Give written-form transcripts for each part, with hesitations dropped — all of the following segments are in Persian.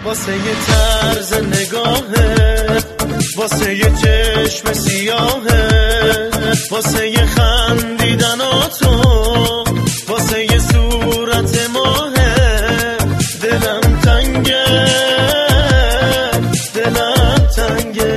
واسه یه طرز نگاهه، واسه یه چشم سیاهه، واسه یه خندیدناتو، واسه یه صورت ماهه. دلم تنگه، دلم تنگه،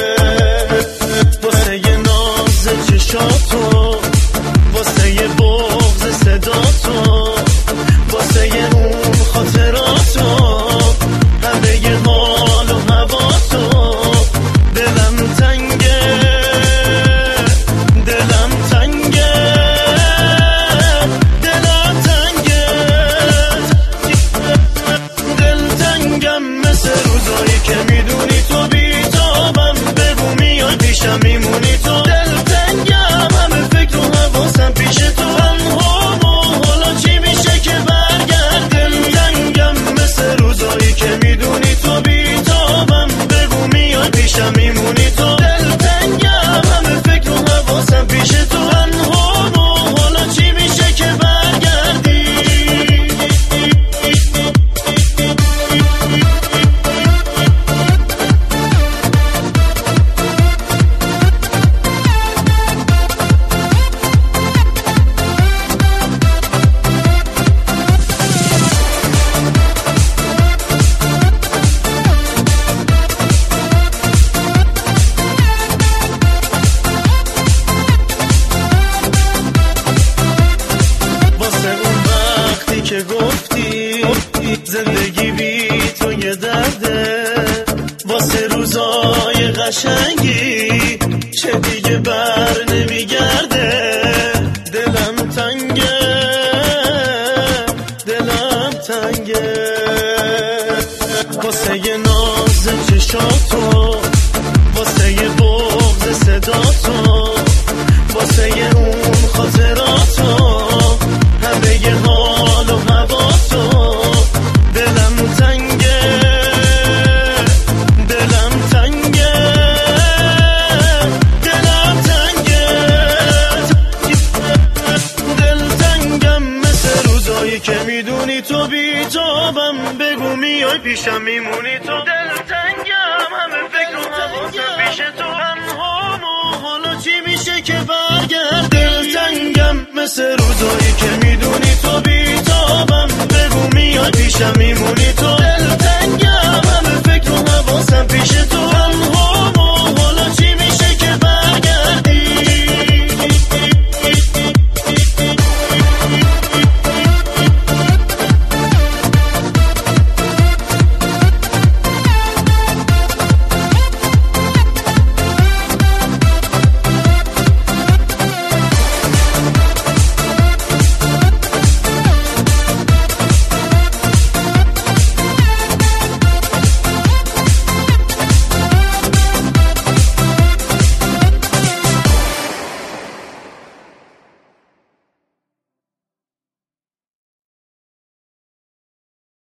واسه یه ناز چشاتو، واسه یه بغض صداتو، واسه یه اون خاطراتو، همه یه حال و هواتو. دلم تنگه، دلم تنگه، دلم تنگه، دل تنگم مثل روزایی که میدونی تو بیتابم، بگو میای پیشم میمونی تو. دل تنگم همه فکر و حواسم پیش تو، تنها و حالا چی میشه که برگرد. دل تنگم مثل روزایی که میدونی تو بیتابم، بگو میای پیشم میمونی تو. دل تنگم همه فکر و حواسم پیش تو، تنها و حالا چی میشه که برگردی. که گفتی زندگی بی تو یه درده، واسه روزای قشنگی چه دیگه بر نمیگرده. دلم تنگه، دلم تنگه، واسه یه ناز چشاتو، واسه یه بغض صداتو، واسه یه اون خاطراتو، همه یه حال و هواتو. دلم تنگه، دلم تنگه، دلم تنگه، دل تنگم مثل روزایی که میدونی تو بیتابم، بگو میای پیشم میمونی تو. دل تنگم همه فکر و حواسم پیش تو، تنهام و حالا چی میشه که برگرد. دل تنگم مثل روزایی که میدونی تو بیتابم، بگو میای پیشم میمونی تو. دل تنگم همه فکر و حواسم پیش تو.